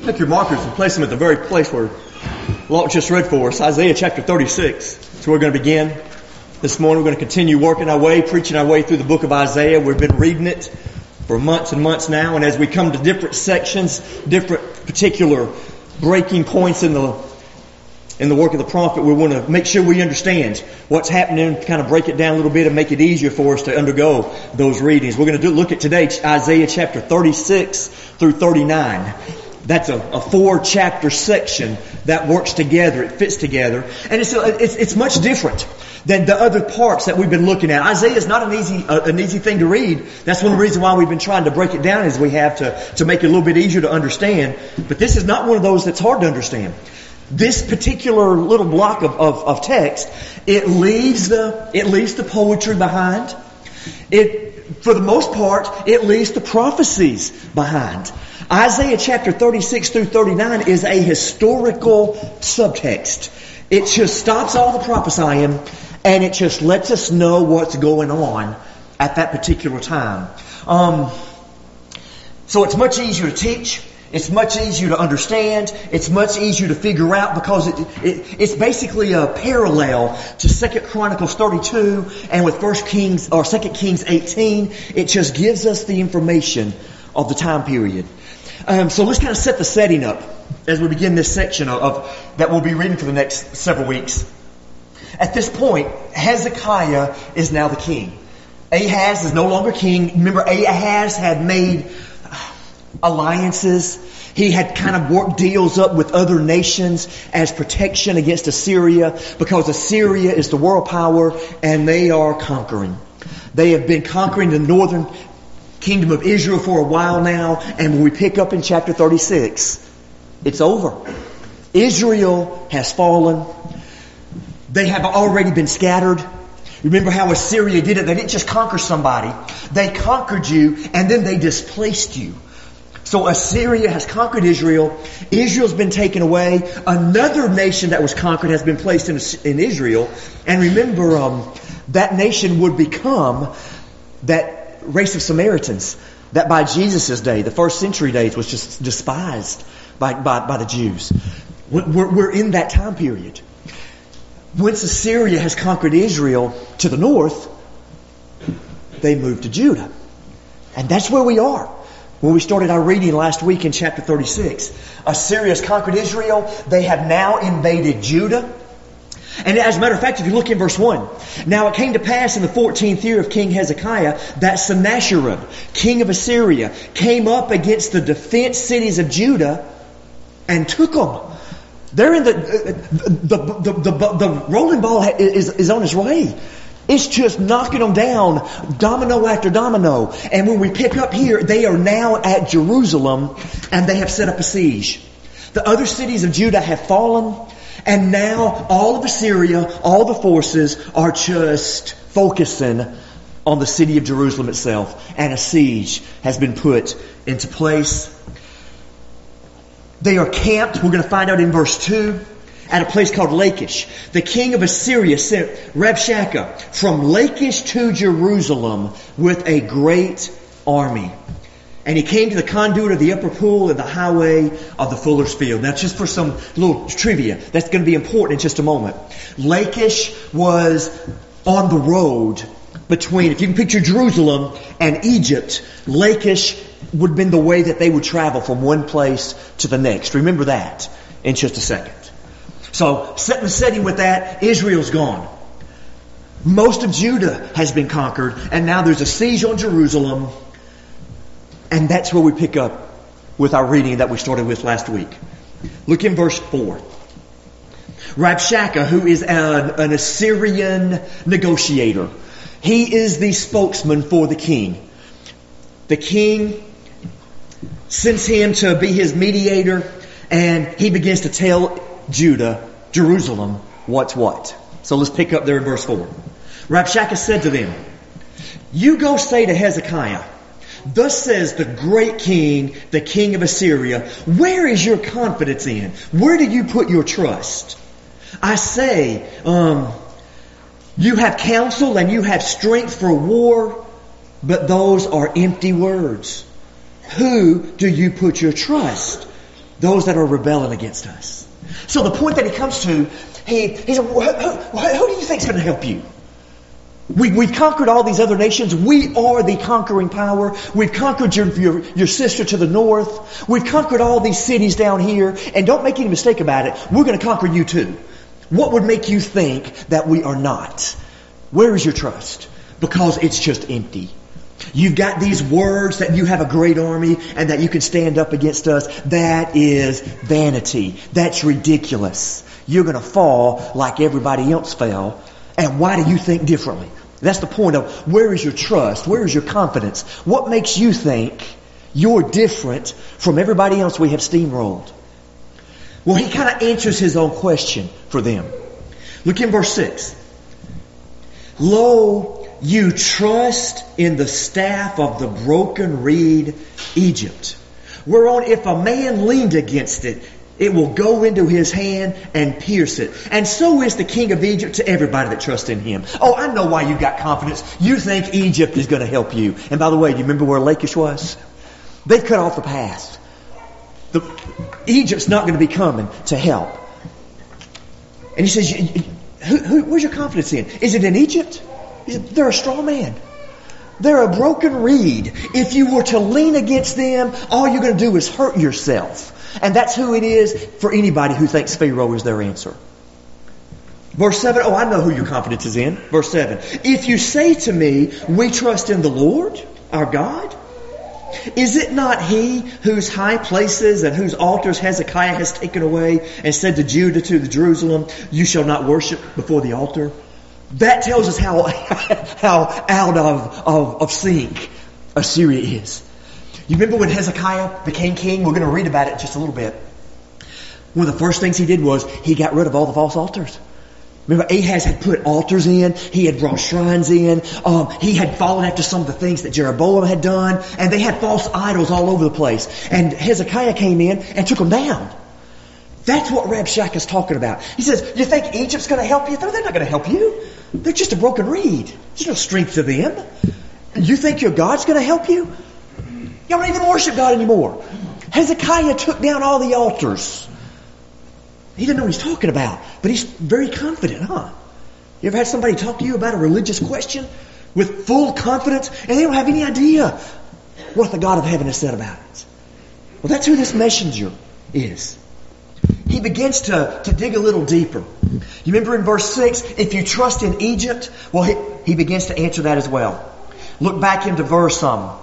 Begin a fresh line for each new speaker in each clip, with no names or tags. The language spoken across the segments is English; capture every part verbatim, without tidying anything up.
Take your markers and place them at the very place where Locke just read for us, Isaiah chapter thirty-six. So we're going to begin this morning. We're going to continue working our way, preaching our way through the book of Isaiah. We've been reading it for months and months now, and as we come to different sections, different particular breaking points in the in the work of the prophet, we want to make sure we understand what's happening, kind of break it down a little bit and make it easier for us to undergo those readings. We're going to do, look at today Isaiah chapter thirty-six through thirty-nine. That's a, a four-chapter section that works together. It fits together. And it's, it's it's much different than the other parts that we've been looking at. Isaiah is not an easy uh, an easy thing to read. That's one of the reasons why we've been trying to break it down as we have to, to make it a little bit easier to understand. But this is not one of those that's hard to understand. This particular little block of, of, of text, it leaves the it leaves the poetry behind. It, for the most part, it leaves the prophecies behind. Isaiah chapter thirty-six through thirty-nine is a historical subtext. It just stops all the prophesying and it just lets us know what's going on at that particular time. Um, so it's much easier to teach. It's much easier to understand. It's much easier to figure out because it, it, it's basically a parallel to Second Chronicles thirty-two and with First Kings or Second Kings eighteen. It just gives us the information of the time period. Um, so let's kind of set the setting up as we begin this section of, of that we'll be reading for the next several weeks. At this point, Hezekiah is now the king. Ahaz is no longer king. Remember, Ahaz had made alliances. He had kind of worked deals up with other nations as protection against Assyria because Assyria is the world power and they are conquering. They have been conquering the northern kingdom of Israel for a while now, and when we pick up in chapter thirty-six, it's over. Israel has fallen. They have already been scattered. Remember how Assyria did it? They didn't just conquer somebody. They conquered you and then they displaced you. So Assyria has conquered Israel. Israel's been taken away. Another nation that was conquered has been placed in, in Israel. And remember, um, that nation would become that race of Samaritans that by Jesus' day, the first century days, was just despised by, by, by the Jews. We're, we're in that time period. Once Assyria has conquered Israel to the north, they moved to Judah. And that's where we are. When we started our reading last week in chapter thirty-six, Assyria has conquered Israel. They have now invaded Judah. And as a matter of fact, if you look in verse one, now it came to pass in the fourteenth year of King Hezekiah that Sennacherib, king of Assyria, came up against the defense cities of Judah and took them. They're in the the the the, the, the rolling ball is, is on its way. It's just knocking them down, domino after domino. And when we pick up here, they are now at Jerusalem and they have set up a siege. The other cities of Judah have fallen. And now all of Assyria, all the forces are just focusing on the city of Jerusalem itself. And a siege has been put into place. They are camped, we're going to find out in verse two, at a place called Lachish. The king of Assyria sent Rabshakeh from Lachish to Jerusalem with a great army. And he came to the conduit of the upper pool and the highway of the fuller's field. Now, just for some little trivia, that's going to be important in just a moment. Lachish was on the road between, if you can picture Jerusalem and Egypt, Lachish would have been the way that they would travel from one place to the next. Remember that in just a second. So, setting the setting with that, Israel's gone. Most of Judah has been conquered, and now there's a siege on Jerusalem. And that's where we pick up with our reading that we started with last week. Look in verse four. Rabshakeh, who is an, an Assyrian negotiator, he is the spokesman for the king. The king sends him to be his mediator, and he begins to tell Judah, Jerusalem, what's what. So let's pick up there in verse four. Rabshakeh said to them, "You go say to Hezekiah, thus says the great king, the king of Assyria, where is your confidence in? Where do you put your trust? I say, um, you have counsel and you have strength for war, but those are empty words. Who do you put your trust? those that are rebelling against us. So the point that he comes to, he, he said, who, who, who do you think is going to help you? We, we've conquered all these other nations. We are the conquering power. We've conquered your, your, your sister to the north. We've conquered all these cities down here. And don't make any mistake about it. We're going to conquer you too. What would make you think that we are not? Where is your trust? Because it's just empty. You've got these words that you have a great army and that you can stand up against us. That is vanity. That's ridiculous. You're going to fall like everybody else fell. And why do you think differently? That's the point of where is your trust? Where is your confidence? What makes you think you're different from everybody else we have steamrolled? Well, he kind of answers his own question for them. Look in verse six. Lo, you trust in the staff of the broken reed, Egypt, whereon if a man leaned against it, it will go into his hand and pierce it. And so is the king of Egypt to everybody that trusts in him. Oh, I know why you got confidence. You think Egypt is going to help you. And by the way, do you remember where Lachish was? They've cut off the path. The, Egypt's not going to be coming to help. And he says, who, who, where's your confidence in? Is it in Egypt? He said, they're a strong man. They're a broken reed. If you were to lean against them, all you're going to do is hurt yourself. And that's who it is for anybody who thinks Pharaoh is their answer. Verse seven, oh, I know who your confidence is in. Verse seven, if you say to me, we trust in the Lord, our God, is it not He whose high places and whose altars Hezekiah has taken away and said to Judah, to the Jerusalem, you shall not worship before the altar? That tells us how, how out of, of, of sync Assyria is. You remember when Hezekiah became king? We're going to read about it just a little bit. One of the first things he did was he got rid of all the false altars. Remember, Ahaz had put altars in. He had brought shrines in. Um, he had followed after some of the things that Jeroboam had done. And they had false idols all over the place. And Hezekiah came in and took them down. That's what Rabshakeh is talking about. He says, you think Egypt's going to help you? No, they're not going to help you. They're just a broken reed. There's no strength to them. You think your God's going to help you? Y'all don't even worship God anymore. Hezekiah took down all the altars. He didn't know what he's talking about, but he's very confident, huh? You ever had somebody talk to you about a religious question with full confidence and they don't have any idea what the God of heaven has said about it? Well, that's who this messenger is. He begins to, to dig a little deeper. You remember in verse six, if you trust in Egypt, well, he, he begins to answer that as well. Look back into verse um,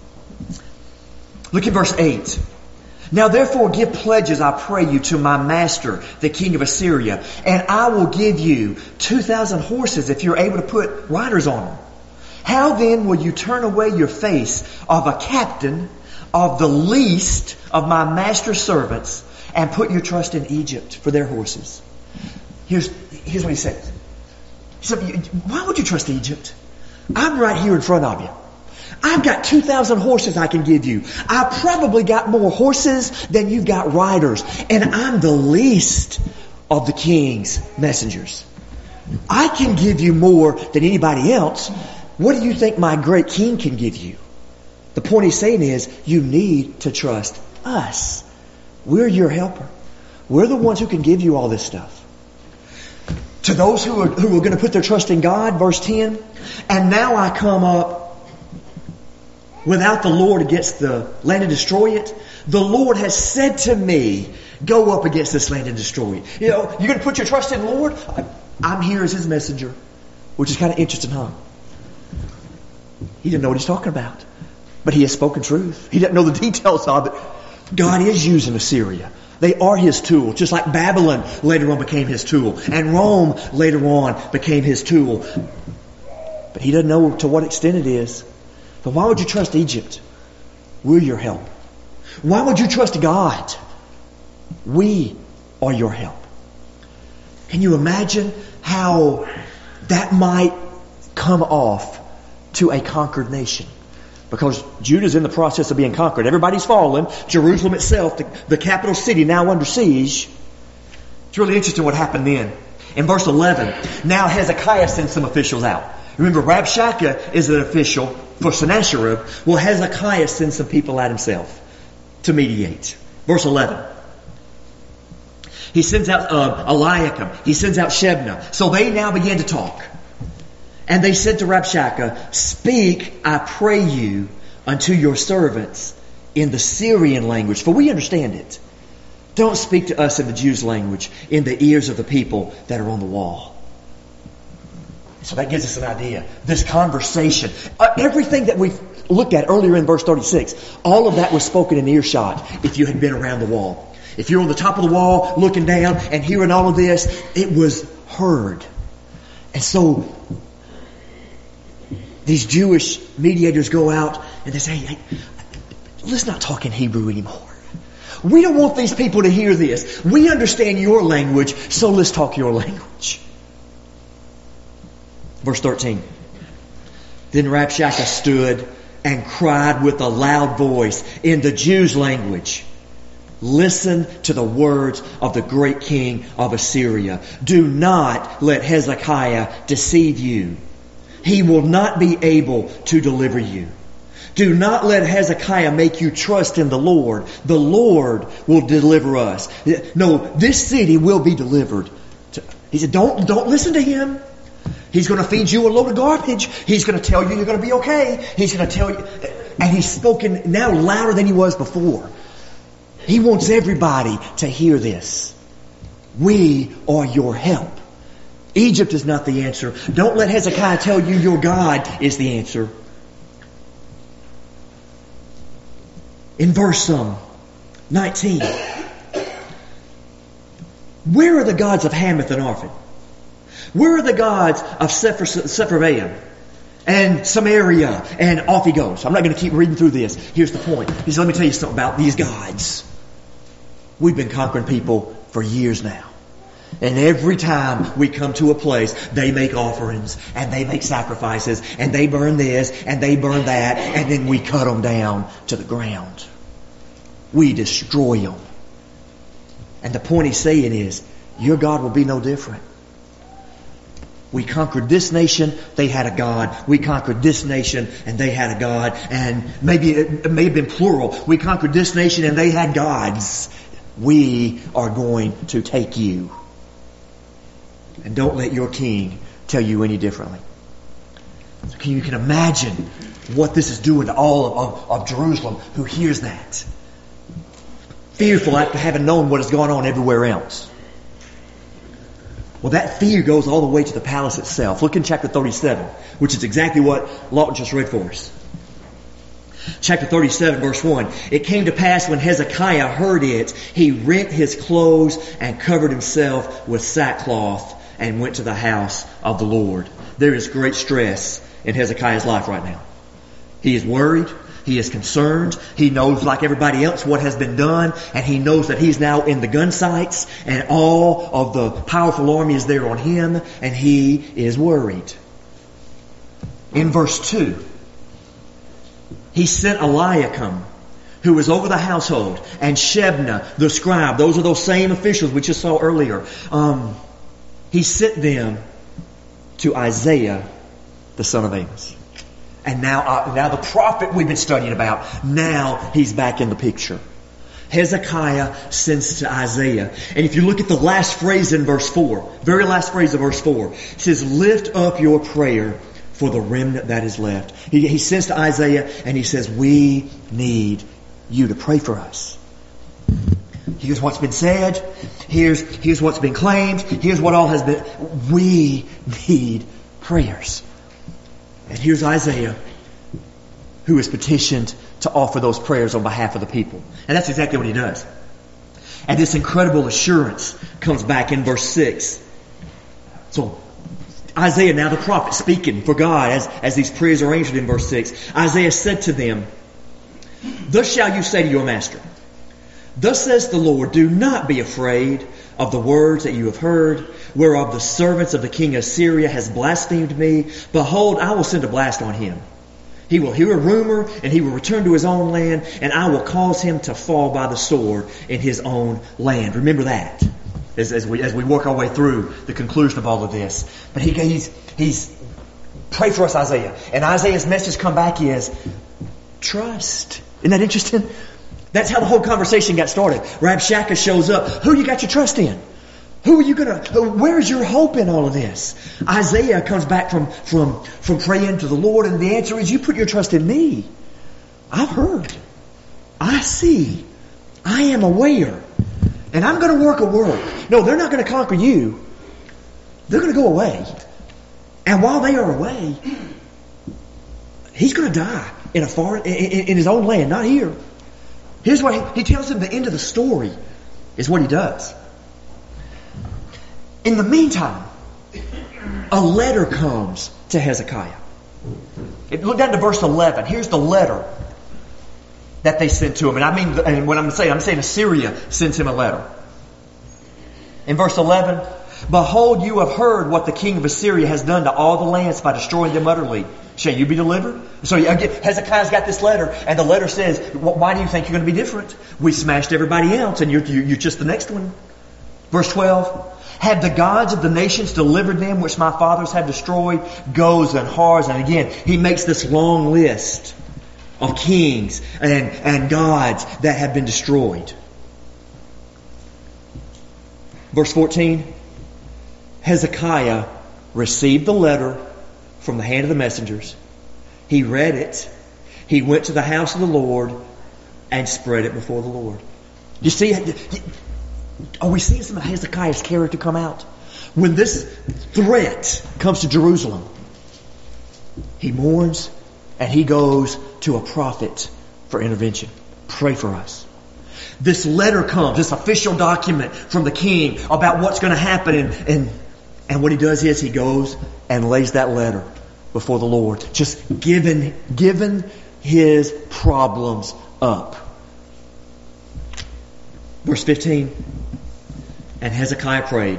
Look at verse eight. Now therefore give pledges, I pray you, to my master, the king of Assyria, and I will give you two thousand horses if you're able to put riders on them. How then will you turn away your face of a captain of the least of my master's servants and put your trust in Egypt for their horses? Here's, here's what he says. He said, why would you trust Egypt? I'm right here in front of you. I've got two thousand horses I can give you. I probably got more horses than you've got riders. And I'm the least of the king's messengers. I can give you more than anybody else. What do you think my great king can give you? The point he's saying is, you need to trust us. We're your helper. We're the ones who can give you all this stuff. To those who are, who are going to put their trust in God, verse ten, and now I come up without the Lord against the land and destroy it. The Lord has said to me, go up against this land and destroy it. You know, you're going to put your trust in the Lord? I'm here as His messenger. Which is kind of interesting, huh? He didn't know what he's talking about. But he has spoken truth. He doesn't know the details of it. God is using Assyria. They are His tool. Just like Babylon later on became His tool. And Rome later on became His tool. But He doesn't know to what extent it is. But why would you trust Egypt? We're your help. Why would you trust God? We are your help. Can you imagine how that might come off to a conquered nation? Because Judah's in the process of being conquered. Everybody's fallen. Jerusalem itself, the, the capital city, now under siege. It's really interesting what happened then. In verse eleven, now Hezekiah sends some officials out. Remember, Rabshakeh is an official for Sennacherib. Well, Hezekiah sends some people out himself to mediate. Verse eleven. He sends out uh, Eliakim. He sends out Shebna. So they now begin to talk. And they said to Rabshakeh, "Speak, I pray you, unto your servants in the Syrian language, for we understand it. Don't speak to us in the Jews' language, in the ears of the people that are on the wall." So that gives us an idea. This conversation, uh, everything that we've looked at earlier in verse thirty-six, all of that was spoken in earshot if you had been around the wall. If you're on the top of the wall looking down and hearing all of this, it was heard. And so these Jewish mediators go out and they say, "Hey, let's not talk in Hebrew anymore. We don't want these people to hear this. We understand your language, so let's talk your language." Verse thirteen. Then Rabshakeh stood and cried with a loud voice in the Jews' language, "Listen to the words of the great king of Assyria. Do not let Hezekiah deceive you. He will not be able to deliver you. Do not let Hezekiah make you trust in the Lord. The Lord will deliver us. No, this city will be delivered." He said, don't, don't listen to him. He's going to feed you a load of garbage. He's going to tell you you're going to be okay. He's going to tell you. And he's spoken now louder than he was before. He wants everybody to hear this. We are your help. Egypt is not the answer. Don't let Hezekiah tell you your God is the answer. In verse um, nineteen, where are the gods of Hamath and Arphad? Where are the gods of Sepharvaim and Samaria? And off he goes. I'm not going to keep reading through this. Here's the point. He said, let me tell you something about these gods. We've been conquering people for years now. And every time we come to a place, they make offerings and they make sacrifices and they burn this and they burn that, and then we cut them down to the ground. We destroy them. And the point he's saying is, your God will be no different. We conquered this nation, they had a God. We conquered this nation and they had a God. And maybe it may have been plural. We conquered this nation and they had gods. We are going to take you. And don't let your king tell you any differently. So you can imagine what this is doing to all of, of, of Jerusalem who hears that. Fearful after having known what has gone on everywhere else. Well, that fear goes all the way to the palace itself. Look in chapter thirty-seven, which is exactly what Lawton just read for us. Chapter thirty-seven, verse one. It came to pass when Hezekiah heard it, he rent his clothes and covered himself with sackcloth and went to the house of the Lord. There is great stress in Hezekiah's life right now. He is worried. He is concerned. He knows, like everybody else, what has been done. And he knows that he's now in the gun sights. And all of the powerful army is there on him. And he is worried. In verse two, he sent Eliakim, who was over the household, and Shebna, the scribe. Those are those same officials we just saw earlier. Um, he sent them to Isaiah, the son of Amos. And now, uh, now the prophet we've been studying about, now he's back in the picture. Hezekiah sends to Isaiah. And if you look at the last phrase in verse four, very last phrase of verse four, it says, "Lift up your prayer for the remnant that is left." He, he sends to Isaiah and he says, we need you to pray for us. Here's what's been said. Here's, here's what's been claimed. Here's what all has been. We need prayers. And here's Isaiah, who is petitioned to offer those prayers on behalf of the people. And that's exactly what he does. And this incredible assurance comes back in verse six. So Isaiah, now the prophet, speaking for God as, as these prayers are answered in verse six. Isaiah said to them, "Thus shall you say to your master, Thus says the Lord, do not be afraid of the words that you have heard, whereof the servants of the king of Assyria has blasphemed me. Behold, I will send a blast on him. He will hear a rumor, and he will return to his own land, and I will cause him to fall by the sword in his own land." Remember that as, as we as we work our way through the conclusion of all of this. But he, he's he's pray for us, Isaiah, and Isaiah's message come back is trust. Isn't that interesting? That's how the whole conversation got started. Rabshakeh shows up. Who you got your trust in? Who are you gonna, where's your hope in all of this? Isaiah comes back from, from, from praying to the Lord, and the answer is, you put your trust in me. I've heard. I see. I am aware. And I'm gonna work a work. No, they're not gonna conquer you. They're gonna go away. And while they are away, he's gonna die in a foreign, in, in his own land, not here. Here's what he, he tells him the end of the story is what he does. In the meantime, a letter comes to Hezekiah. Look down to verse eleven. Here's the letter that they sent to him. And I mean, and when I'm saying, I'm saying Assyria sends him a letter. In verse eleven, behold, you have heard what the king of Assyria has done to all the lands by destroying them utterly. Shall you be delivered? So again, Hezekiah's got this letter, and the letter says, why do you think you're going to be different? We smashed everybody else, and you're, you're just the next one. Verse twelve, have the gods of the nations delivered them which my fathers have destroyed? Goes and Hars. And again, he makes this long list of kings and, and gods that have been destroyed. Verse fourteen, Hezekiah received the letter from the hand of the messengers. He read it. He went to the house of the Lord and spread it before the Lord. You see, are we seeing some of Hezekiah's character come out? When this threat comes to Jerusalem, he mourns and he goes to a prophet for intervention. Pray for us. This letter comes, this official document from the king about what's going to happen. And, and, and what he does is he goes and lays that letter before the Lord. Just giving, giving his problems up. Verse fifteen. And Hezekiah prayed,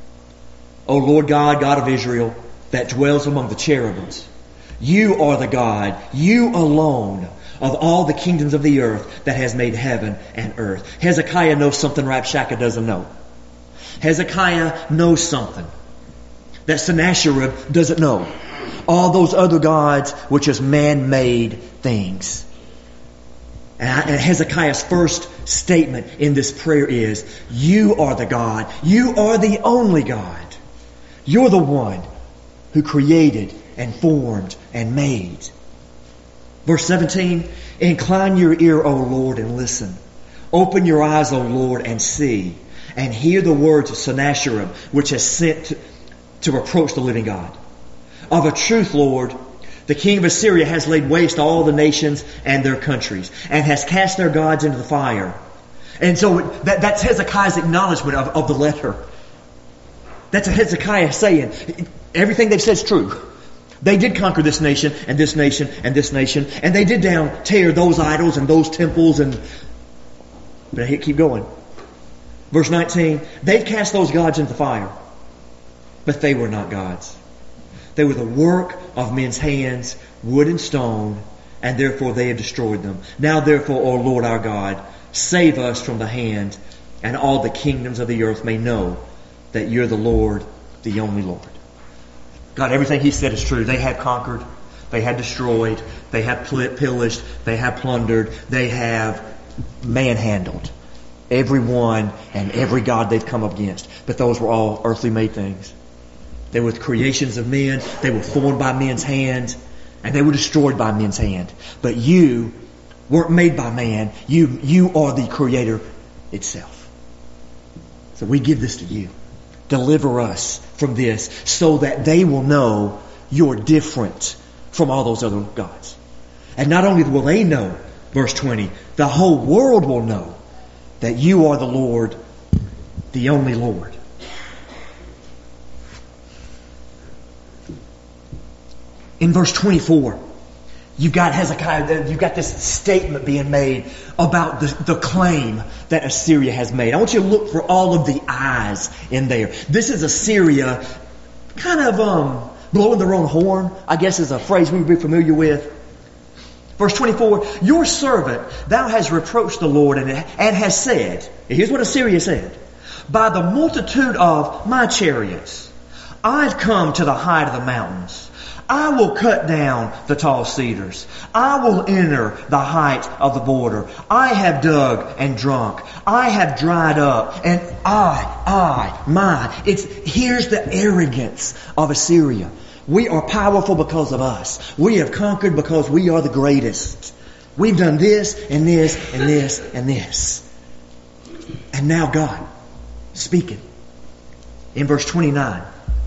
O Lord God, God of Israel, that dwells among the cherubims, you are the God, you alone, of all the kingdoms of the earth that has made heaven and earth. Hezekiah knows something Rabshakeh doesn't know. Hezekiah knows something that Sennacherib doesn't know. All those other gods were just man-made things. And Hezekiah's first statement in this prayer is, you are the God. You are the only God. You're the one who created and formed and made. Verse seventeen, incline your ear, O Lord, and listen. Open your eyes, O Lord, and see, and hear the words of Sennacherib, which has sent to, to reproach the living God. Of a truth, Lord, the king of Assyria has laid waste all the nations and their countries, and has cast their gods into the fire. And so that, that's Hezekiah's acknowledgement of, of the letter. That's a Hezekiah saying, everything they've said is true. They did conquer this nation, and this nation, and this nation, and they did down tear those idols and those temples, and but I keep going. Verse nineteen, they've cast those gods into the fire, but they were not gods. They were the work of men's hands, wood and stone, and therefore they have destroyed them. Now therefore, O Lord our God, save us from the hand, and all the kingdoms of the earth may know that you're the Lord, the only Lord. God, everything He said is true. They had conquered, they had destroyed, they have pillaged, they have plundered, they have manhandled everyone and every God they've come up against. But those were all earthly made things. They were the creations of men. They were formed by men's hands, and they were destroyed by men's hand. But you weren't made by man. You, you are the Creator itself. So we give this to you. Deliver us from this so that they will know you're different from all those other gods. And not only will they know, verse twenty, the whole world will know that you are the Lord, the only Lord. In verse twenty-four, you've got Hezekiah, you've got this statement being made about the, the claim that Assyria has made. I want you to look for all of the I's in there. This is Assyria kind of um, blowing their own horn, I guess is a phrase we would be familiar with. Verse twenty-four, your servant, thou hast reproached the Lord and, and has said, here's what Assyria said, by the multitude of my chariots, I've come to the height of the mountains. I will cut down the tall cedars. I will enter the height of the border. I have dug and drunk. I have dried up. And I, I, my. It's, here's the arrogance of Assyria. We are powerful because of us. We have conquered because we are the greatest. We've done this and this and this and this. And now God speaking in verse twenty-nine.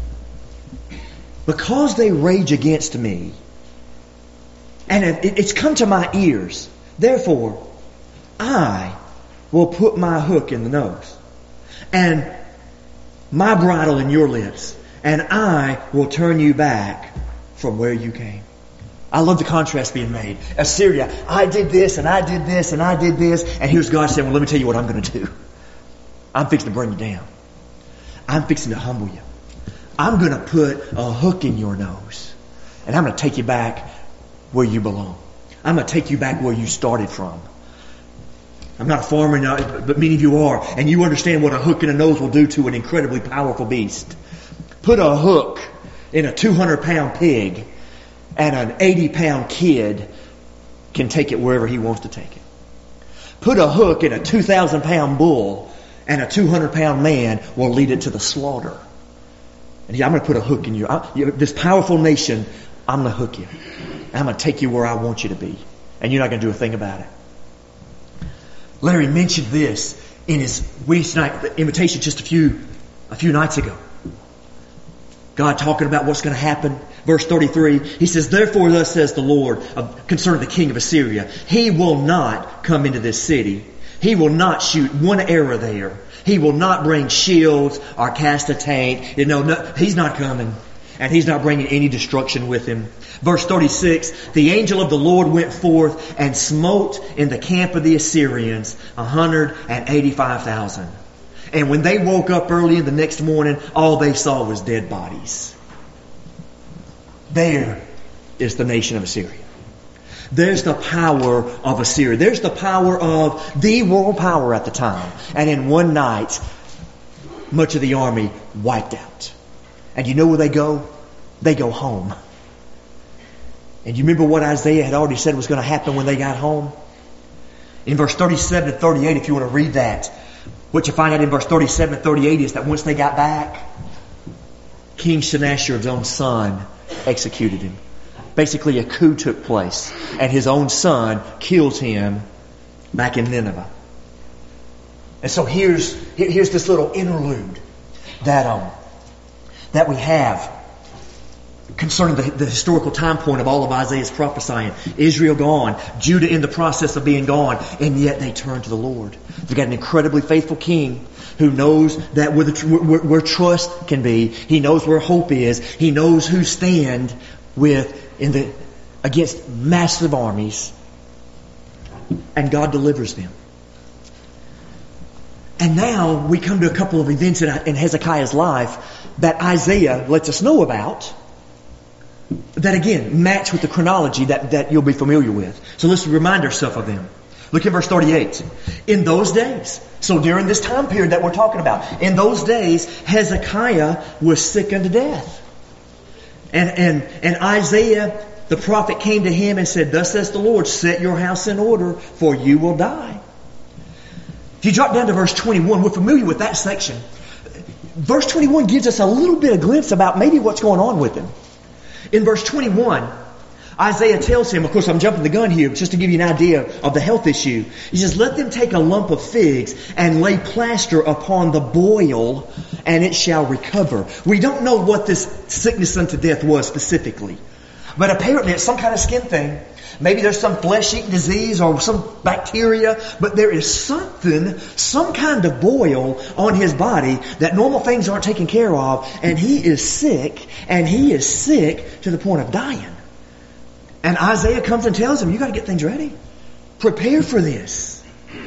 Because they rage against me, and it's come to my ears, therefore I will put my hook in the nose, and my bridle in your lips, and I will turn you back from where you came. I love the contrast being made. Assyria, I did this, and I did this, and I did this, and here's God saying, well, let me tell you what I'm going to do. I'm fixing to bring you down. I'm fixing to humble you. I'm going to put a hook in your nose. And I'm going to take you back where you belong. I'm going to take you back where you started from. I'm not a farmer, but many of you are. And you understand what a hook in a nose will do to an incredibly powerful beast. Put a hook in a two hundred pound pig, and an eighty pound kid can take it wherever he wants to take it. Put a hook in a two thousand pound bull, and a two hundred pound man will lead it to the slaughter. And he, I'm going to put a hook in you. I, you. This powerful nation, I'm going to hook you. I'm going to take you where I want you to be. And you're not going to do a thing about it. Larry mentioned this in his Wednesday night invitation just a few, a few nights ago. God talking about what's going to happen. Verse thirty-three, he says, therefore thus says the Lord concerning the king of Assyria, he will not come into this city. He will not shoot one arrow there. He will not bring shields or cast a taint. You know, no, he's not coming. And he's not bringing any destruction with him. Verse thirty-six, the angel of the Lord went forth and smote in the camp of the Assyrians one hundred eighty-five thousand. And when they woke up early in the next morning, all they saw was dead bodies. There is the nation of Assyria. There's the power of Assyria. There's the power of the world power at the time. And in one night, much of the army wiped out. And you know where they go? They go home. And you remember what Isaiah had already said was going to happen when they got home? In verse thirty-seven and thirty-eight, if you want to read that, what you find out in verse thirty-seven and thirty-eight is that once they got back, King Sennacherib's own son executed him. Basically, a coup took place, and his own son kills him back in Nineveh. And so here's here's this little interlude that um that we have concerning the, the historical time point of all of Isaiah's prophesying. Israel gone, Judah in the process of being gone, and yet they turn to the Lord. They've got an incredibly faithful king who knows that where, the, where, where trust can be. He knows where hope is. He knows who stand with in the against massive armies, and God delivers them. And now we come to a couple of events in, in Hezekiah's life that Isaiah lets us know about, that again match with the chronology that, that you'll be familiar with. So let's remind ourselves of them. Look at verse thirty-eight. In those days, so during this time period that we're talking about, in those days Hezekiah was sick unto death. And, and, and Isaiah, the prophet, came to him and said, thus says the Lord, set your house in order, for you will die. If you drop down to verse twenty-one, we're familiar with that section. Verse twenty-one gives us a little bit of glimpse about maybe what's going on with him. In verse twenty-one, Isaiah tells him, of course I'm jumping the gun here, just to give you an idea of the health issue. He says, let them take a lump of figs and lay plaster upon the boil, and it shall recover. We don't know what this sickness unto death was specifically. But apparently it's some kind of skin thing. Maybe there's some flesh-eating disease or some bacteria, but there is something, some kind of boil on his body that normal things aren't taken care of, and he is sick, and he is sick to the point of dying. And Isaiah comes and tells him, you got to get things ready. Prepare for this.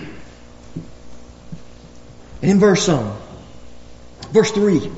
And in verse um, verse three,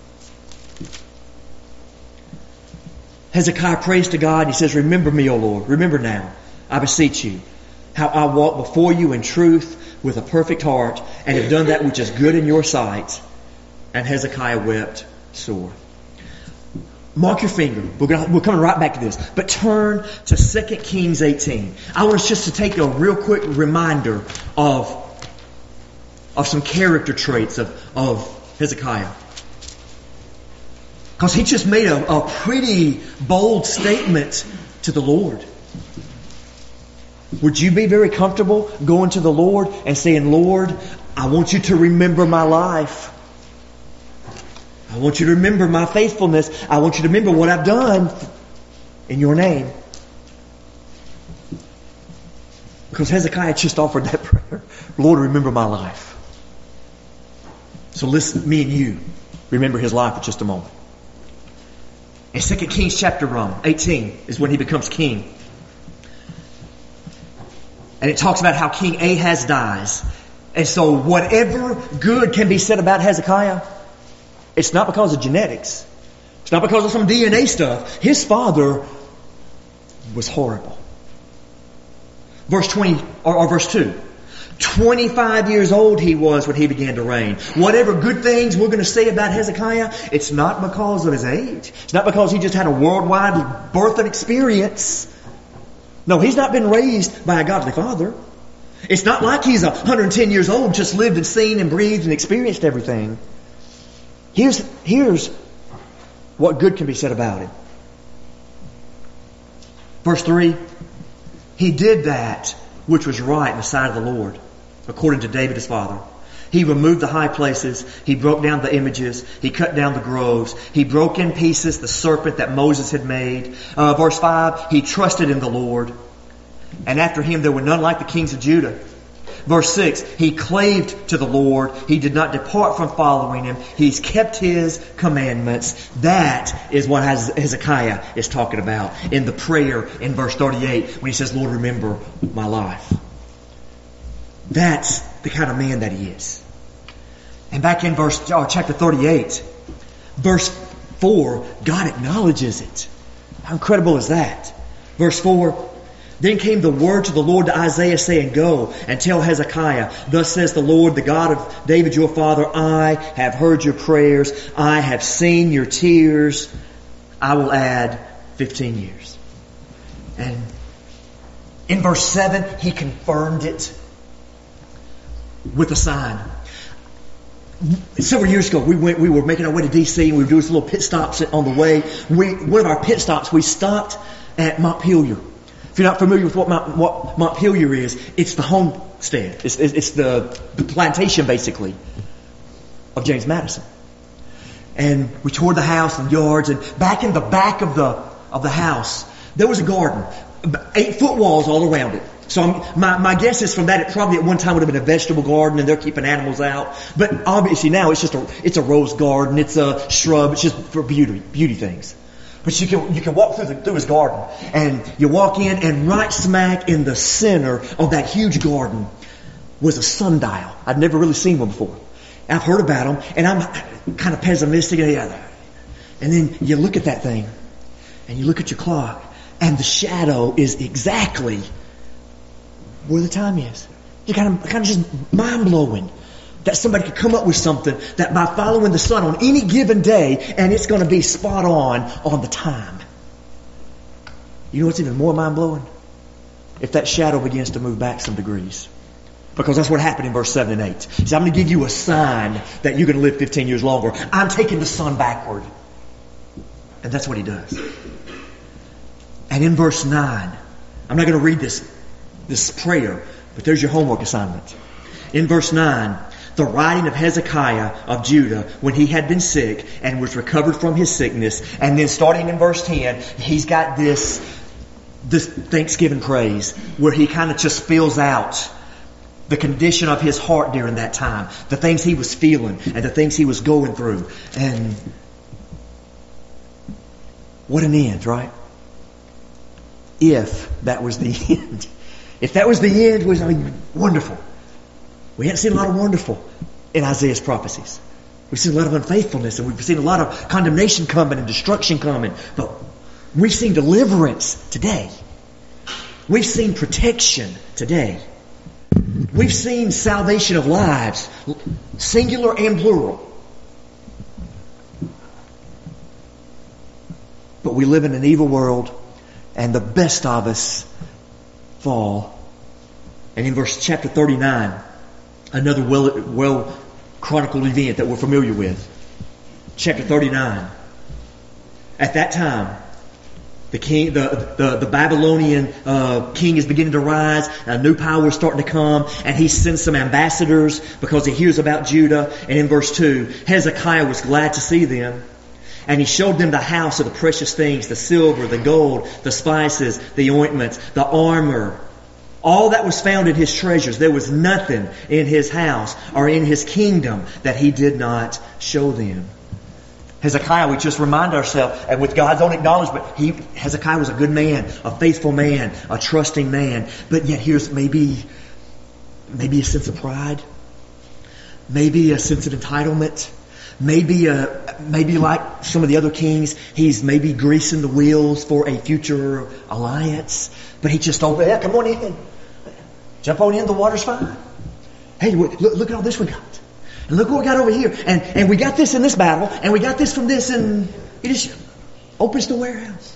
Hezekiah prays to God. He says, remember me, O Lord. Remember now, I beseech you, how I walk before you in truth with a perfect heart, and have done that which is good in your sight. And Hezekiah wept sore. Mark your finger. We're, gonna, we're coming right back to this. But turn to Second Kings eighteen. I want us just to take a real quick reminder of, of some character traits of, of Hezekiah. Because he just made a, a pretty bold statement to the Lord. Would you be very comfortable going to the Lord and saying, Lord, I want you to remember my life. I want you to remember my faithfulness. I want you to remember what I've done in your name. Because Hezekiah just offered that prayer. Lord, remember my life. So listen, me and you, remember his life for just a moment. In Second Kings chapter eighteen is when he becomes king. And it talks about how King Ahaz dies. And so whatever good can be said about Hezekiah, it's not because of genetics. It's not because of some D N A stuff. His father was horrible. Verse twenty, or, or verse two. twenty-five years old he was when he began to reign. Whatever good things we're going to say about Hezekiah, it's not because of his age. It's not because he just had a worldwide birth and experience. No, he's not been raised by a godly father. It's not like he's one hundred ten years old, just lived and seen and breathed and experienced everything. Here's, here's what good can be said about him. Verse three. He did that which was right in the sight of the Lord, according to David his father. He removed the high places. He broke down the images. He cut down the groves. He broke in pieces the serpent that Moses had made. Uh, verse five, he trusted in the Lord. And after him there were none like the kings of Judah. Verse six, he claved to the Lord. He did not depart from following him. He's kept his commandments. That is what Hezekiah is talking about in the prayer in verse thirty-eight when he says, Lord, remember my life. That's the kind of man that he is. And back in verse oh, chapter thirty-eight, verse four, God acknowledges it. How incredible is that? Verse four, then came the word to the Lord to Isaiah, saying, Go and tell Hezekiah, thus says the Lord, the God of David your father, I have heard your prayers. I have seen your tears. I will add fifteen years. And in verse seven, he confirmed it with a sign. Several years ago, we went. We were making our way to D C and we were doing some little pit stops on the way. We, one of our pit stops, we stopped at Montpelier. If you're not familiar with what, Mont, what Montpelier is, it's the homestead. It's, it's the, the plantation, basically, of James Madison. And we toured the house and yards, and back in the back of the of the house, there was a garden, eight foot walls all around it. So I'm, my my guess is from that it probably at one time would have been a vegetable garden, and they're keeping animals out. But obviously now it's just a it's a rose garden, it's a shrub, it's just for beauty beauty things. But you can you can walk through the, through his garden, and you walk in, and right smack in the center of that huge garden was a sundial. I'd never really seen one before. I've heard about them, and I'm kind of pessimistic. And then you look at that thing, and you look at your clock, and the shadow is exactly where the time is. You kind of kind of just mind blowing. That somebody could come up with something that by following the sun on any given day, and it's going to be spot on on the time. You know what's even more mind-blowing? If that shadow begins to move back some degrees. Because that's what happened in verse seven and eight. He said, I'm going to give you a sign that you're going to live fifteen years longer. I'm taking the sun backward. And that's what he does. And in verse nine, I'm not going to read this, this prayer, but there's your homework assignment. In verse nine, the writing of Hezekiah of Judah when he had been sick and was recovered from his sickness. And then starting in verse ten, he's got this, this Thanksgiving praise where he kind of just spills out the condition of his heart during that time, the things he was feeling and the things he was going through. And what an end, right? If that was the end. If that was the end, it was I mean, wonderful. We haven't seen a lot of wonderful in Isaiah's prophecies. We've seen a lot of unfaithfulness, and we've seen a lot of condemnation coming and destruction coming. But we've seen deliverance today. We've seen protection today. We've seen salvation of lives, singular and plural. But we live in an evil world, and the best of us fall. And in verse chapter thirty-nine, another well, well chronicled event that we're familiar with. Chapter thirty-nine. At that time, the king, the the, the Babylonian uh, king is beginning to rise. A new power is starting to come, and he sends some ambassadors because he hears about Judah. And in verse two, Hezekiah was glad to see them, and he showed them the house of the precious things, the silver, the gold, the spices, the ointments, the armor. All that was found in his treasures. There was nothing in his house or in his kingdom that he did not show them. Hezekiah, we just remind ourselves, and with God's own acknowledgement, he, Hezekiah was a good man, a faithful man, a trusting man. But yet here's maybe, maybe a sense of pride, maybe a sense of entitlement, maybe a, maybe like some of the other kings, he's maybe greasing the wheels for a future alliance. But he just opened, yeah, come on in, jump on in, the water's fine. Hey, look, look at all this we got. And look what we got over here. And, and we got this in this battle. And we got this from this. And he just opens the warehouse.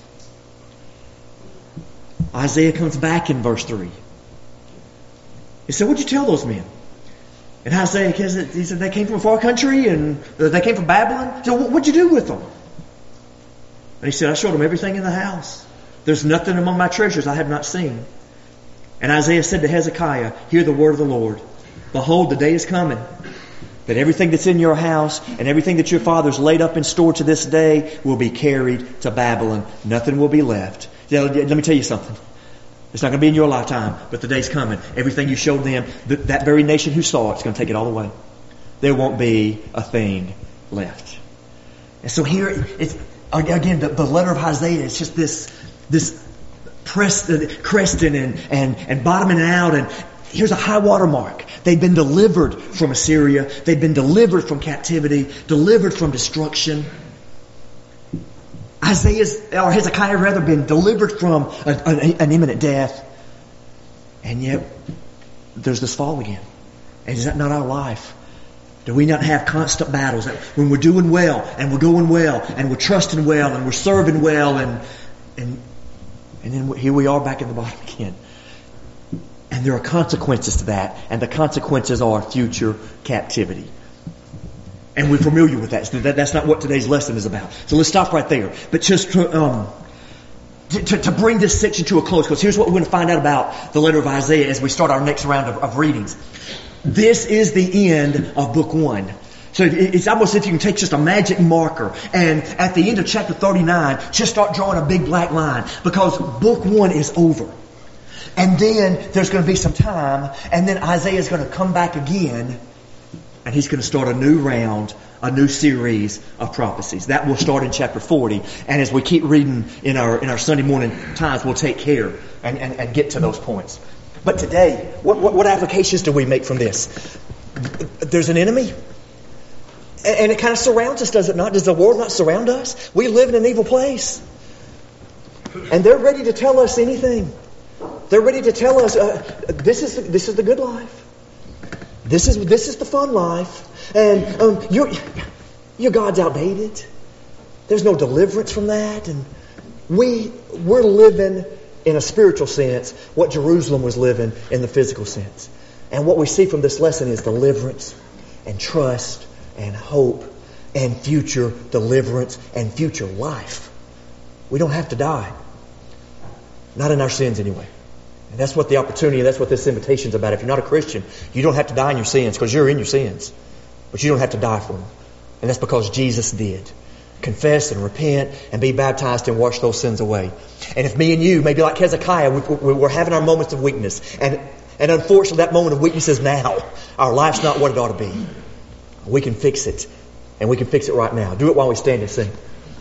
Isaiah comes back in verse three. He said, what'd you tell those men? And Isaiah, he said, they came from a far country. And they came from Babylon. He said, what'd you do with them? And he said, I showed them everything in the house. There's nothing among my treasures I have not seen. And Isaiah said to Hezekiah, hear the word of the Lord. Behold, the day is coming, that everything that's in your house and everything that your fathers laid up and stored to this day will be carried to Babylon. Nothing will be left. Let me tell you something. It's not going to be in your lifetime, but the day's coming. Everything you showed them, that very nation who saw it is going to take it all away. There won't be a thing left. And so here, it's again, the, the letter of Isaiah is just this, this press, cresting and, and, and bottoming out. And here's a high water mark. They'd been delivered from Assyria. They'd been delivered from captivity, delivered from destruction. Isaiah's, or Hezekiah rather, been delivered from a, a, an imminent death. And yet, there's this fall again. And is that not our life? Do we not have constant battles when we're doing well and we're going well and we're trusting well and we're serving well and and and then here we are back in the bottom again. And there are consequences to that, and the consequences are future captivity. And we're familiar with that. So that that's not what today's lesson is about. So let's stop right there. But just to, um, to, to, to bring this section to a close, because here's what we're going to find out about the letter of Isaiah as we start our next round of, of readings. This is the end of book one. So it's almost as if you can take just a magic marker and at the end of chapter thirty-nine, just start drawing a big black line, because book one is over. And then there's going to be some time, and then Isaiah's going to come back again, and he's going to start a new round, a new series of prophecies. That will start in chapter forty. And as we keep reading in our in our Sunday morning times, we'll take care and, and, and get to those points. But today, what, what, what applications do we make from this? There's an enemy. And, and it kind of surrounds us, does it not? Does the world not surround us? We live in an evil place. And they're ready to tell us anything. They're ready to tell us, uh, this is the, this is the good life. This is this is the fun life, and um, your your God's outdated. There's no deliverance from that, and we we're living in a spiritual sense what Jerusalem was living in the physical sense. And what we see from this lesson is deliverance, and trust, and hope, and future deliverance, and future life. We don't have to die, not in our sins anyway. And that's what the opportunity, that's what this invitation is about. If you're not a Christian, you don't have to die in your sins, because you're in your sins. But you don't have to die for them. And that's because Jesus did. Confess and repent and be baptized and wash those sins away. And if me and you, maybe like Hezekiah, we, we're having our moments of weakness. And, and unfortunately, that moment of weakness is now. Our life's not what it ought to be. We can fix it. And we can fix it right now. Do it while we stand and sing.